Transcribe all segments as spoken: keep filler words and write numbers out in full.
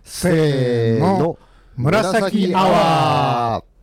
せーの、紫アワー。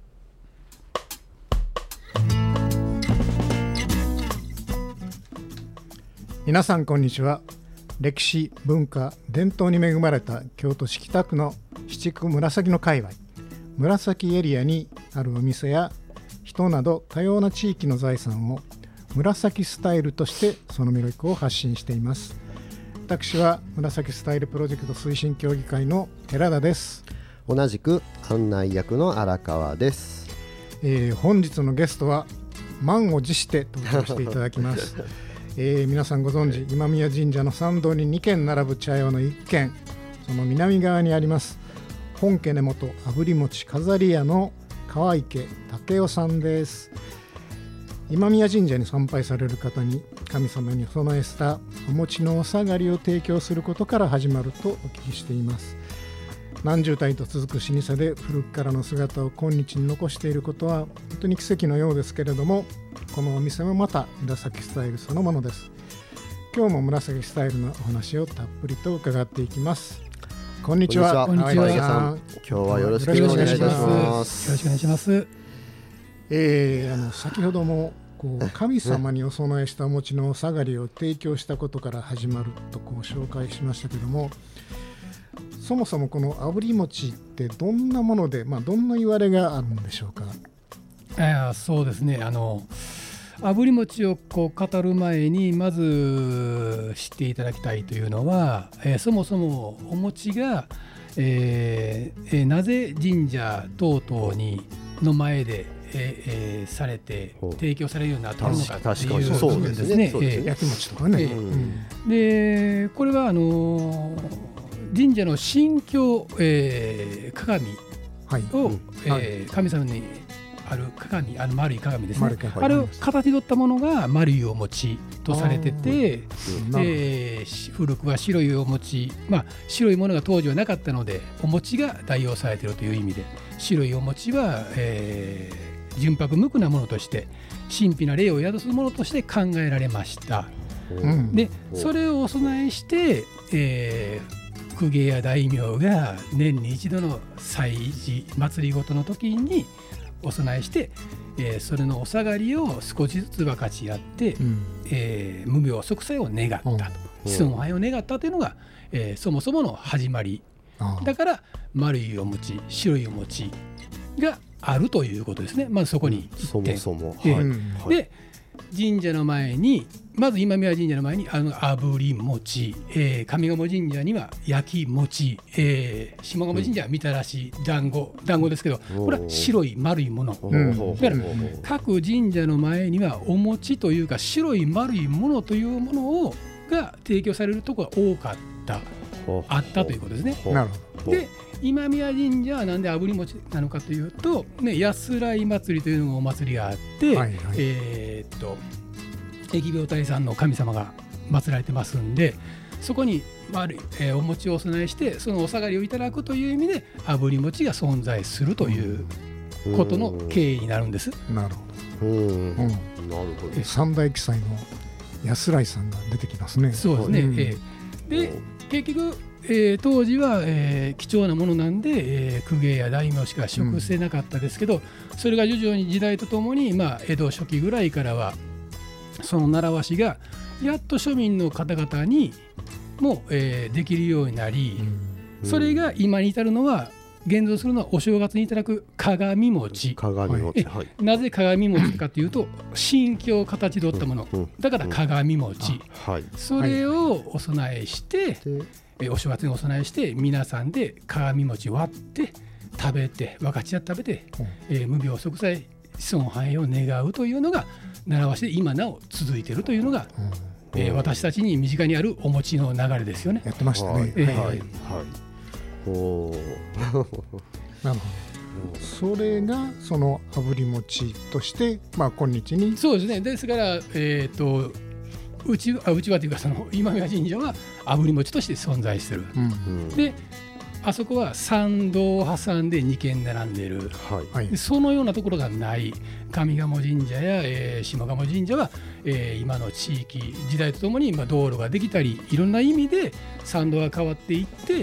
皆さんこんにちは。歴史、文化、伝統に恵まれた京都市北区の七区紫の界隈、紫エリアにあるお店や人など多様な地域の財産を紫スタイルとしてその魅力を発信しています。私は紫スタイルプロジェクト推進協議会の寺田です。 同じく案内役の荒川です。 えー、本日のゲストは満を持して登場していただきます、えー、皆さんご存知今宮神社の参道にに軒並ぶ茶屋のいっ軒、その南側にあります本家根本炙り餅飾り屋の川池武雄さんです。今宮神社に参拝される方に神様にお供えしたお餅のお下がりを提供することから始まるとお聞きしています。何十代と続く老舗で古くからの姿を今日に残していることは本当に奇跡のようですけれども、このお店もまた紫スタイルそのものです。今日も紫スタイルのお話をたっぷりと伺っていきます。こんにちは。 こんにちは。川池さん、今日はよろしくお願いいたします。 よろしくお願いします。 えー、あの先ほどもこう神様にお供えしたお餅のお下がりを提供したことから始まるとこう紹介しましたけども、そもそもこの炙り餅ってどんなもので、まあ、どんな言われがあるんでしょうか。 あそうですね、あの炙り餅をこう語る前にまず知っていただきたいというのは、えー、そもそもお餅が、えーえー、なぜ神社等々にの前でえーえー、されて提供されるようになっているのかっていう部分ですね。 焼き餅とかね、 えーうん、でこれはあのー、神社の神鏡、えー、鏡を、はいえー、神様にある鏡、あの丸い鏡ですね、あれを形取ったものが丸いお餅とされてて、えー、古くは白いお餅、まあ、白いものが当時はなかったのでお餅が代用されているという意味で、白いお餅は、えー純白無垢なものとして神秘な霊を宿すものとして考えられました、うん、でそれをお供えして、えー、公家や大名が年に一度の祭事祭りごとの時にお供えして、えー、それのお下がりを少しずつ分かち合って、うんえー、無病息災を願ったと、子孫繁栄を願ったというのが、えー、そもそもの始まりだから、丸いお餅白いお餅があるということですね。まずそこに行って、 そもそも、 えーはい、で神社の前にまず今宮神社の前にあの炙り餅、えー、上賀茂神社には焼き餅、えー、下賀茂神社はみたらし団子団子ですけど、これは白い丸いもの、うん、だから各神社の前にはお餅というか白い丸いものというものをが提供されるところが多かったあったということですね。 なるほど。 で今宮神社はなんで炙り餅なのかというと、ね、安らい祭りというのがお祭りがあって、はいはい、えー、っと疫病退散の神様が祀られてますんで、そこに丸い、えー、お餅をお供えしてそのお下がりをいただくという意味で炙り餅が存在するということの経緯になるんです。 なるほど。うんうん、なるほど。三大記載の安らいさんが出てきますね。 そうですね、うんえー、で結局えー、当時は、えー、貴重なものなんで、えー、公家や大名しか食せなかったですけど、うん、それが徐々に時代とともに、まあ、江戸初期ぐらいからはその習わしがやっと庶民の方々にも、えー、できるようになり、うん、それが今に至るのは現存するのはお正月にいただく鏡餅。 鏡餅、はい、 なぜ鏡餅かというと神経を形取ったもの、うん、だから鏡餅、うんはい、それをお供えして、はいお正月にお供えして皆さんで鏡餅割って食べて分かち合って食べて、うんえー、無病息災子孫繁栄を願うというのが習わしで今なお続いているというのが、うんえー、私たちに身近にあるお餅の流れですよね。 やってましたね。 えー、 はいはい、おなるほど。それがその炙り餅として、まあ、今日にそうですね。ですから、えー、とうちあうちはというかその今宮神社は炙り餅として存在している、うん、であそこは参道を挟んでに軒並んでいる、はい、そのようなところがない上賀茂神社や、えー、下賀茂神社は、えー、今の地域時代とともに、まあ、道路ができたりいろんな意味で参道が変わっていって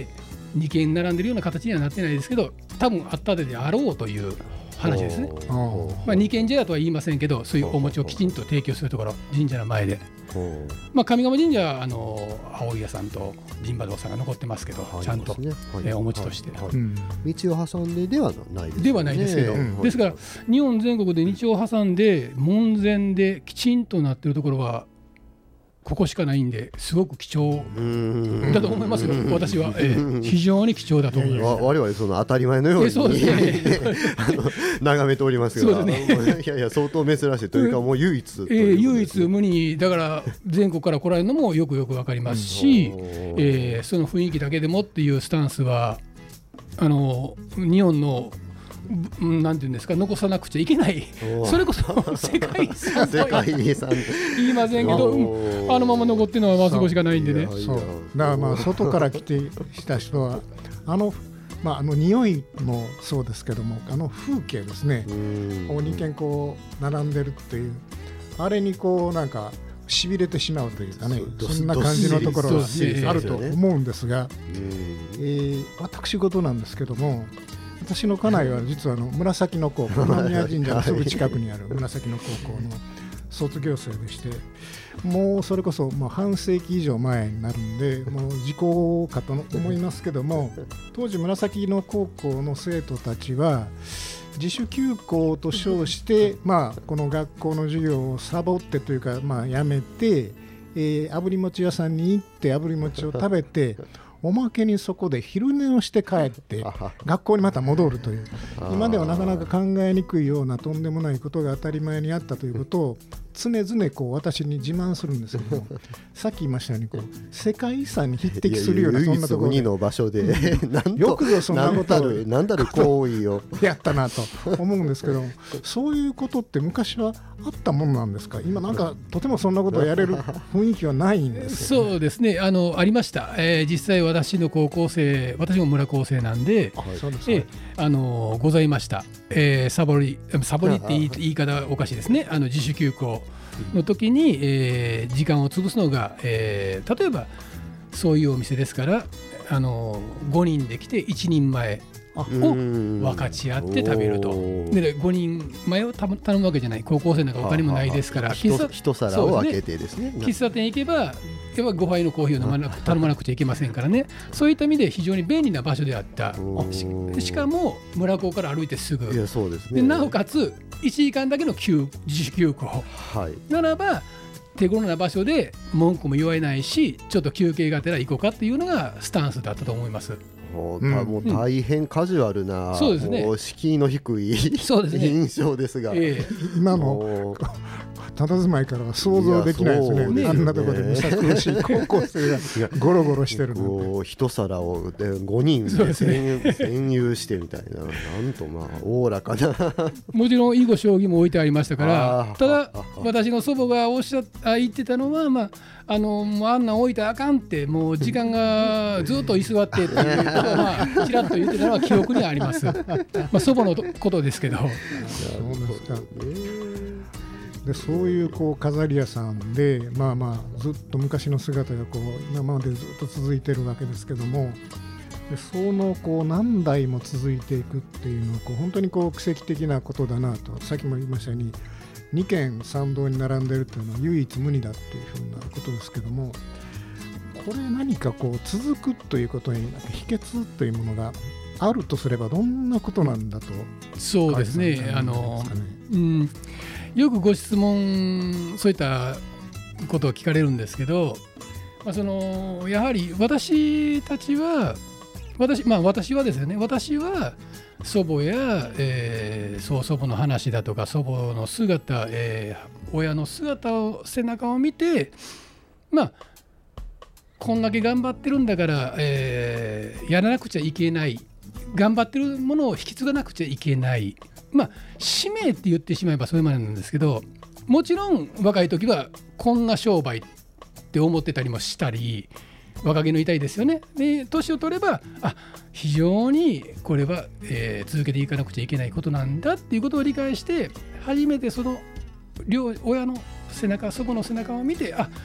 にけん並んでるような形にはなってないですけど、多分あったであろうという話ですね。まあ、にけん茶屋とは言いませんけど、そういうお餅をきちんと提供するところ、神社の前で、まあ、上賀茂神社はあの青い屋さんと陣馬堂さんが残ってますけど、ちゃんと、ねはいえー、お餅として、はいはいうん、 道を挟んでではないですね。 ではないですけど、うん、ですから日本全国で道を挟んで門前できちんとなっているところはここしかないんで、すごく貴重だと思いますよ、私は、えー、非常に貴重だと思います。 我々その当たり前のようにそうです、ね、あの眺めておりますが、そうですね、いやいや相当珍しいというか、もう唯一、 えー、唯一無二だから全国から来られるのもよくよく分かりますし、えー、その雰囲気だけでもっていうスタンスはあの日本のなんていうんですか、残さなくちゃいけない、それこそ世界遺産と言いませんけど、うん、あのまま残ってるのはまあそこしかないんでね。 そうだからまあ外から来てした人はあのまああの匂いもそうですけども、あの風景ですね、にけんこう並んでるっていうあれにこうなんかしびれてしまうというかね、そんな感じのところがあると思うんですが、えー、私事なんですけども、私の家内は実はあの紫野高校、今宮神社のすぐ近くにある紫野高校の卒業生でして、もうそれこそもう半世紀以上前になるんで、もう時効かと思いますけども、当時紫野高校の生徒たちは自主休校と称して、まあ、この学校の授業をサボってというか、まあ、やめて、えー、炙り餅屋さんに行って炙り餅を食べておまけにそこで昼寝をして帰って学校にまた戻るという、今ではなかなか考えにくいようなとんでもないことが当たり前にあったということを常々こう私に自慢するんですけども、さっき言いましたようにこう世界遺産に匹敵するようなそんなところで、 唯一無二の場所でよくぞそんなことを何たる行為をやったなと思うんですけど、そういうことって昔はあったものなんですか？今なんかとてもそんなことをやれる雰囲気はないんですけど、ね、 そうですね、あのありました、えー、実際私の高校生、私も村高生なんで、はい、そうですね、えー、あのございました、えー、サボりサボりって言い、言い方はおかしいですね、あの自主休校の時に、えー、時間を潰すのが、えー、例えばそういうお店ですから、あのごにんで来ていちにんまえを分かち合って食べると。でごにんまえを頼むわけじゃない、高校生なんかお金もないですから、 一皿を分けてですね、 喫茶店行けばやっぱごはいのコーヒーを飲まなく頼まなくちゃいけませんからね、そういった意味で非常に便利な場所であった。 し, しかも村高から歩いてすぐ、 いやそうですね、 でなおかついちじかんだけの休自主休校、はい、ならば手頃な場所で文句も言われないし、ちょっと休憩がてら行こうかっていうのがスタンスだったと思います。 もう、うん、もう大変カジュアルな、そうですね、もう敷居の低いそうです、ね、印象ですが、えー、今の佇まいからは想像できないです ね, ねあんなところでむさ苦しい高校生がゴロゴロしてるの一皿をごにんで占有してみたいな、なんとまあおおらかなもちろん囲碁将棋も置いてありましたから、ただ私の祖母がおっしゃあ言ってたのは、まああのあんな置いたらあかんって、もう時間がずっと居座ってっていうことをまあちらっと言ってたのは記憶にありますまあ祖母のことですけど。そうですか。 でそういうこう飾り屋さんで、まあまあずっと昔の姿がこう今までずっと続いてるわけですけども、でそのこう何代も続いていくっていうのはこう本当にこう奇跡的なことだなと、さっきも言いましたようににけん参道に並んでるっていうのは唯一無二だっていうふうなことですけども、これ何かこう続くということに秘訣というものがあるとすればどんなことなんだと。 そうですね、あの、うん、よくご質問そういったことを聞かれるんですけど、まあ、そのやはり私たちは私、まあ、私はですよね、私は祖母や、えー、そう祖母の話だとか祖母の姿、えー、親の姿を背中を見て、まあこんだけ頑張ってるんだから、えー、やらなくちゃいけない、頑張ってるものを引き継がなくちゃいけない、まあ使命って言ってしまえばそれまでなんですけど、もちろん若い時はこんな商売って思ってたりもしたり、若気の至りですよね。で年を取ればあ非常にこれは、えー、続けていかなくちゃいけないことなんだっていうことを理解して、初めてその両親の背中、祖母の背中を見て、あ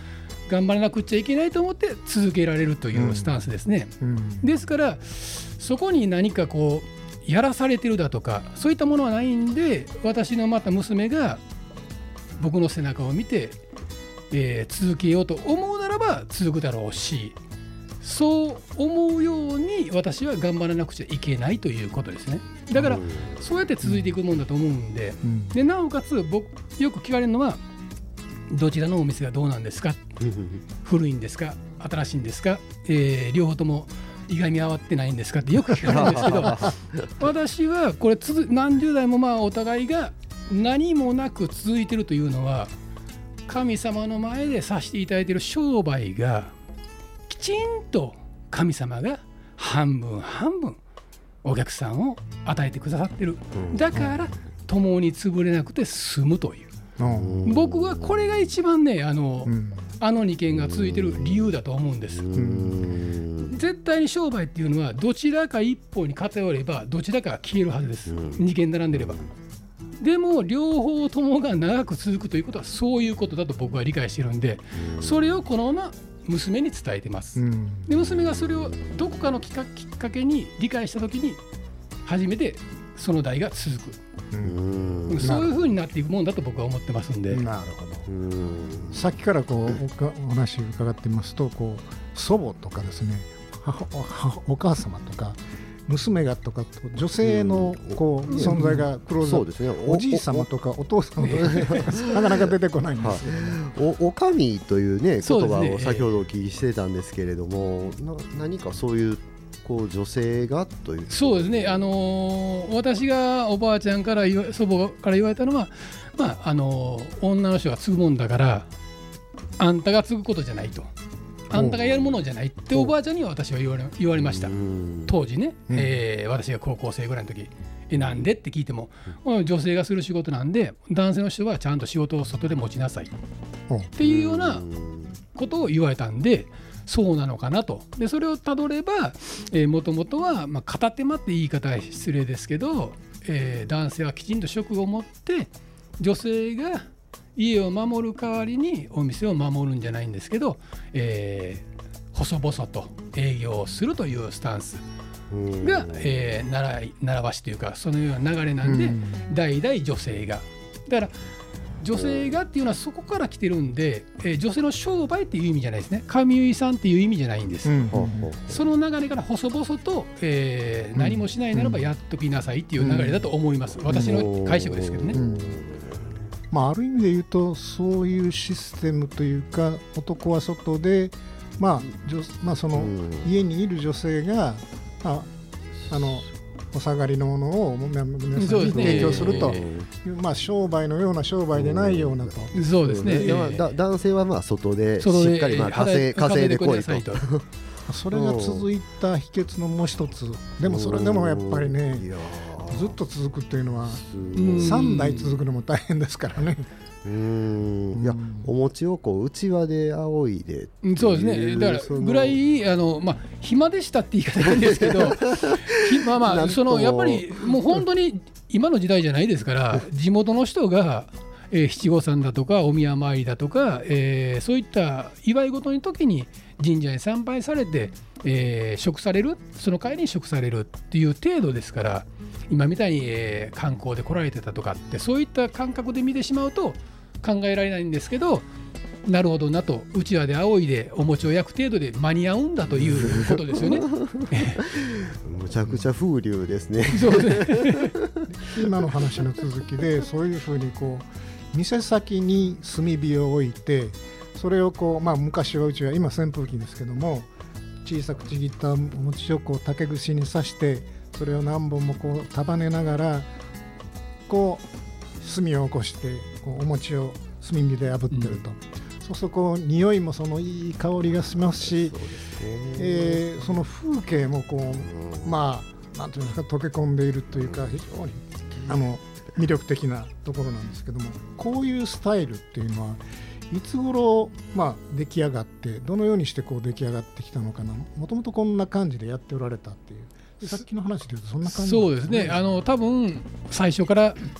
頑張らなくちゃいけないと思って続けられるというスタンスですね、うんうん、ですからそこに何かこうやらされてるだとかそういったものはないんで、私のまた娘が僕の背中を見て、えー、続けようと思うならば続くだろうし、そう思うように私は頑張らなくちゃいけないということですね。だからそうやって続いていくもんだと思うんで、うん、でなおかつ僕よく聞かれるのは、どちらのお店がどうなんですか古いんですか新しいんですか、えー、両方ともいがみ合わってないんですかってよく聞かれるんですけど私はこれ続何十代もまあお互いが何もなく続いているというのは、神様の前でさせていただいている商売がきちんと神様が半分半分お客さんを与えてくださってる、だから共に潰れなくて済むという、僕はこれが一番ね、あの、うん、あのに軒が続いてる理由だと思うんです。絶対に商売っていうのはどちらか一方に偏ればどちらかが消えるはずです、に軒並んでれば。でも両方ともが長く続くということはそういうことだと僕は理解してるんで、それをこのまま娘に伝えてます、うん、で娘がそれをどこかのきっかけに理解したときに初めてその代が続く、うん、そういう風になっていくもんだと僕は思ってますんで。 なるほど。うんさっきからこう お, お話伺ってますと、こう祖母とかですね、お母様とか娘がとかと女性のこう、うん、存在がクローズアップ、そうですね、お, おじい様とかお父様とかなかなか出てこないんですよ、 ね、お, おかみというね言葉を先ほどお聞きしてたんですけれども、な何かそういうこう女性がという。 そうですね、あのー、私がおばあちゃんから祖母から言われたのは、まああのー、女の人が継ぐもんだからあんたが継ぐことじゃないと、あんたがやるものじゃないっておばあちゃんには私は言われ、言われました。当時ね、うんえー、私が高校生ぐらいの時、えなんでって聞いても、うん、女性がする仕事なんで男性の人はちゃんと仕事を外で持ちなさいっていうようなことを言われたんで、そうなのかなと。でそれをたどれば、えー、もともとは、まあ、片手間って言い方は失礼ですけど、えー、男性はきちんと職を持って女性が家を守る代わりにお店を守るんじゃないんですけど、えー、細々と営業をするというスタンスが、えー、習い習わしというかそのような流れなんで、代々女性がだから女性がっていうのはそこから来てるんで、えー、女性の商売っていう意味じゃないですね。髪結いさんっていう意味じゃないんです、うん、その流れから細々と、えー、何もしないならばやっときなさいっていう流れだと思います、うん、私の解釈ですけどね、うんまあ、ある意味で言うとそういうシステムというか、男は外で、まあまあ、その家にいる女性が、まあ、あのお下がりのものを皆さんに提供すると、ねまあ、商売のような商売でないようなと。 そうですね、 えー、だ男性はまあ外でしっかりまあ稼い、稼いでこいとそれが続いた秘訣のもう一つ。でもそれでもやっぱりね、ずっと続くというのはさん代続くのも大変ですからね。 うーんいやお餅をこう内輪で仰いで、 そうですね、だからぐらいあの、まあ、暇でしたって言い方なんですけどまあまあそのやっぱりもう本当に今の時代じゃないですから地元の人が、えー、七五三だとかお宮参りだとか、えー、そういった祝い事の時に神社に参拝されて、えー、食される、その帰りに食されるっていう程度ですから、今みたいに、えー、観光で来られてたとかってそういった感覚で見てしまうと考えられないんですけど、なるほどなと、うちわで仰いでお餅を焼く程度で間に合うんだということですよねむちゃくちゃ風流ですねそうですね今の話の続きでそういうふうにこう店先に炭火を置いて、それをこう、まあ、昔はうちは今扇風機ですけども小さくちぎったお餅をこう竹串に刺して、それを何本もこう束ねながらこう炭を起こしてこうお餅を炭火で炙ってると、うん、そうするとこう匂いもそのいい香りがしますし、そうですね、えー、その風景もこう、うん、まあなんていうんですか、溶け込んでいるというか非常にあの魅力的なところなんですけども、こういうスタイルっていうのはいつ頃、まあ、出来上がって、どのようにしてこう出来上がってきたのかな。もともとこんな感じでやっておられたっていう、さっきの話でいうとそんな感じなんですね。 そうですね、あの多分最初から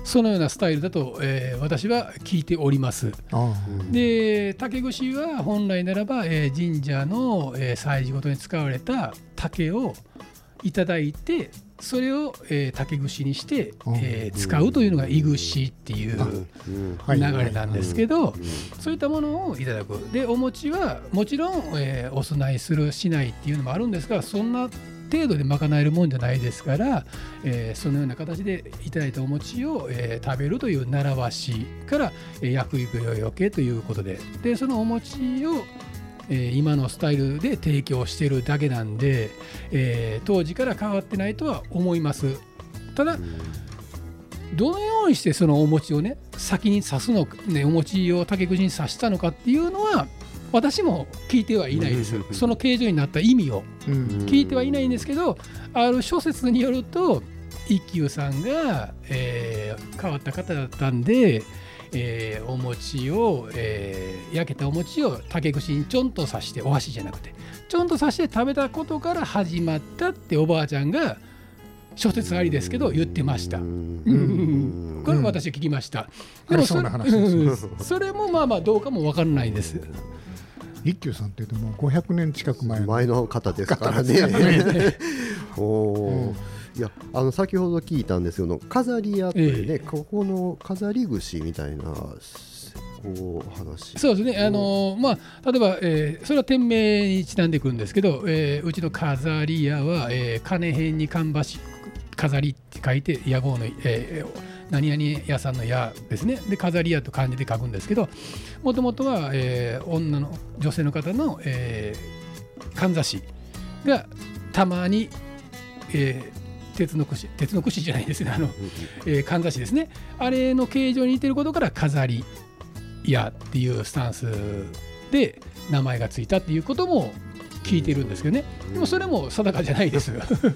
そのようなスタイルだと、えー、私は聞いております。で竹串は本来ならば、えー、神社の、えー、祭事ごとに使われた竹をいただいてそれを、えー、竹串にして、えー、使うというのがいぐしっていう流れなんですけど、そういったものをいただく。でお餅はもちろん、えー、お供えするしないっていうのもあるんですが、そんな程度で賄えるもんじゃないですから、えー、そのような形でいただいたお餅を、えー、食べるという習わしから、えー、厄病よけということで、でそのお餅を、えー、今のスタイルで提供しているだけなんで、えー、当時から変わってないとは思います。ただどのようにしてそのお餅をね先に刺すのか、ね、お餅を竹串に刺したのかっていうのは私も聞いてはいないです。その形状になった意味を聞いてはいないんですけど、ある諸説によると一休さんが、えー、変わった方だったんで、えー、お餅を、えー、焼けたお餅を竹串にちょんと刺して、お箸じゃなくてちょんと刺して食べたことから始まったっておばあちゃんが諸説ありですけど言ってました。うんうん、これ私聞きました。でも そ, それもまあまあどうかも分からないです。 一休さんっていうともうごひゃくねん近く前 の, 前の方ですからね。おうんいやあの先ほど聞いたんですけど、飾り屋ってね、ええ、ここの飾り串みたいなこう話。 そうですね、あのーまあ、例えば、えー、それは店名にちなんでくるんですけど、えー、うちの飾り屋は、えー、金辺にかんし飾りって書いて屋号の、えー何々屋さんの屋ですね。で飾り屋と漢字で書くんですけど、もともとは、えー、女の女性の方の、えー、かんざしがたまに、えー、鉄の串鉄の串じゃないですね、あの、えー、かんざしですね、あれの形状に似てることから飾り屋っていうスタンスで名前がついたっていうことも聞いてるんですけどね。でもそれも定かじゃないです。 なるほ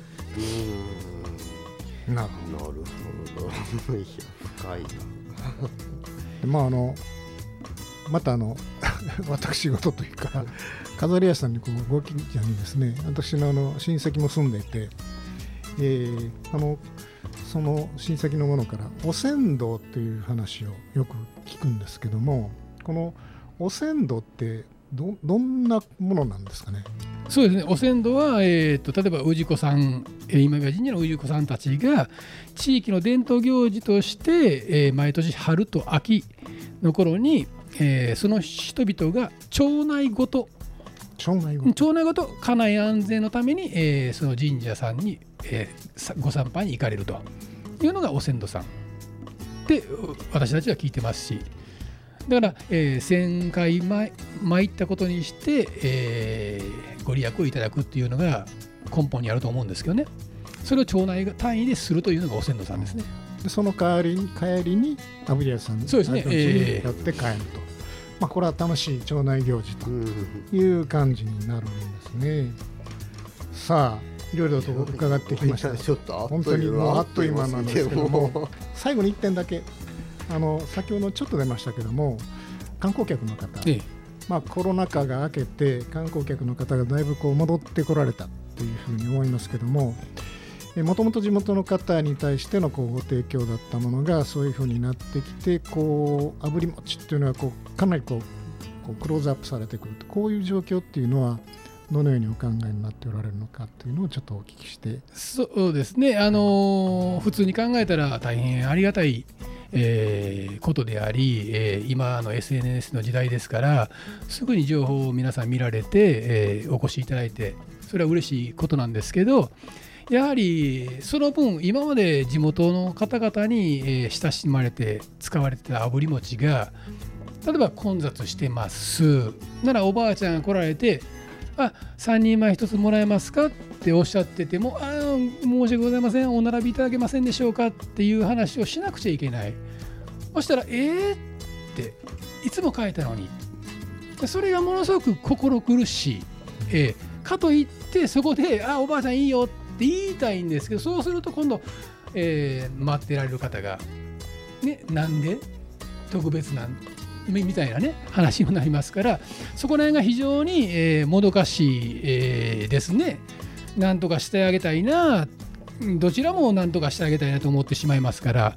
ど。なるほど。いや深いな。 まああのまたあの私事というか飾り屋さんにこうご近所にですね、私のあの親戚も住んでいて、えー、あのその親戚の者からお船頭っていう話をよく聞くんですけども、このお船頭って ど, どんなものなんですかね。 そうですね、お船頭は、えー、と例えば氏子さん、今宮神社の氏子さんたちが地域の伝統行事として、えー、毎年春と秋の頃に、えー、その人々が町内ごと町内ごと町内ごと家内安全のために、えー、その神社さんに、えー、ご参拝に行かれるというのがお船頭さんで私たちは聞いてますし、だから、えー、せんかい参ったことにして、えー、ご利益をいただくっていうのが根本にあると思うんですけどね。それを町内単位でするというのがお船頭さんですね。 でその代わりに帰りに炙り屋さんにそうですね、 えー、寄って帰ると、まあ、これは楽しい町内行事という感じになるんですね。さあいろいろと伺ってきました。 ちょっと本当にもうあっという間なんですけども、最後にいってんだけあの先ほどちょっと出ましたけども、観光客の方、ええまあ、コロナ禍が明けて観光客の方がだいぶこう戻ってこられたというふうに思いますけども、もともと地元の方に対してのこうご提供だったものがそういうふうになってきて、こう炙り餅っていうのはこうかなりこうこうクローズアップされてくると、こういう状況っていうのはどのようにお考えになっておられるのかというのをちょっとお聞きして。 そうですね、あのー、普通に考えたら大変ありがたいえー、ことであり、えー、今の エスエヌエス の時代ですからすぐに情報を皆さん見られて、えー、お越しいただいてそれは嬉しいことなんですけど、やはりその分今まで地元の方々に、えー、親しまれて使われてた炙り餅が例えば混雑してますならおばあちゃんが来られてあさんにんまえひとつもらえますかっておっしゃってても、あ申し訳ございませんお並びいただけませんでしょうかっていう話をしなくちゃいけない。そしたらえーっていつも書いたのに、それがものすごく心苦しい、えー、かといってそこであおばあちゃんいいよって言いたいんですけど、そうすると今度、えー、待ってられる方がねなんで特別なんみたいなね話になりますから、そこら辺が非常に、えー、もどかしい、えー、ですね。なんとかしてあげたいな、どちらもなんとかしてあげたいなと思ってしまいますから、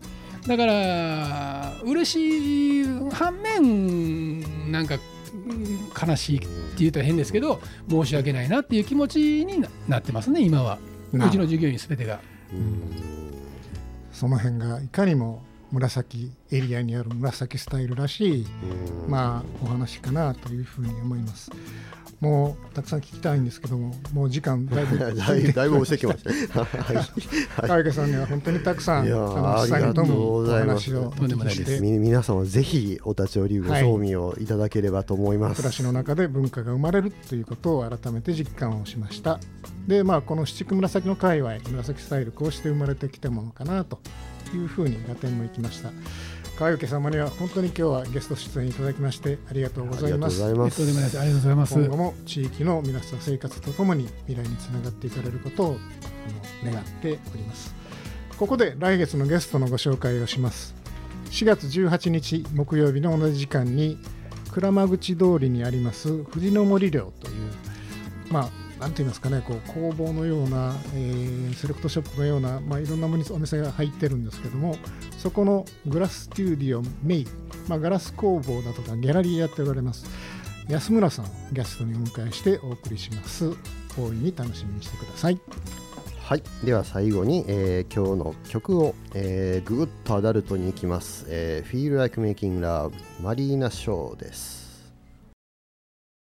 だから嬉しい反面なんか悲しいって言うと変ですけど申し訳ないなっていう気持ちになってますね今は。うちの従業員すべてが。 うんその辺がいかにも紫エリアにある紫スタイルらしい、まあ、お話かなというふうに思います。もうたくさん聞きたいんですけども、もう時間だいぶだいだいぶ押してきました川池さんには本当にたくさんいやあの実際にともお話をお聞きしてみ皆様ぜひお立ち寄りご賞味をいただければと思います、 はい、暮らしの中で文化が生まれるということを改めて実感をしました。で、まあ、この七区紫の界隈紫スタイルこうして生まれてきたものかなというふうに合点もいきました。川池様には本当に今日はゲスト出演いただきましてありがとうございます。 ありがとうございます。 今後も地域の皆さん生活とともに未来につながっていかれることを願っております。ここで来月のゲストのご紹介をします。しがつじゅうはちにち木曜日の同じ時間に鞍馬口通りにあります藤の森寮というまあなんて言いますかね、こう工房のような、えー、セレクトショップのような、まあ、いろんなお店が入ってるんですけども、そこのグラススタジオメイ、まあ、ガラス工房だとかギャラリーやっておられます安村さんをゲストにお迎えしてお送りします。大いに楽しみにしてください。 はい、では最後に、えー、今日の曲を、えー、ぐぐっとアダルトに行きます、えー、Feel Like Making Love マリーナ・ショーです。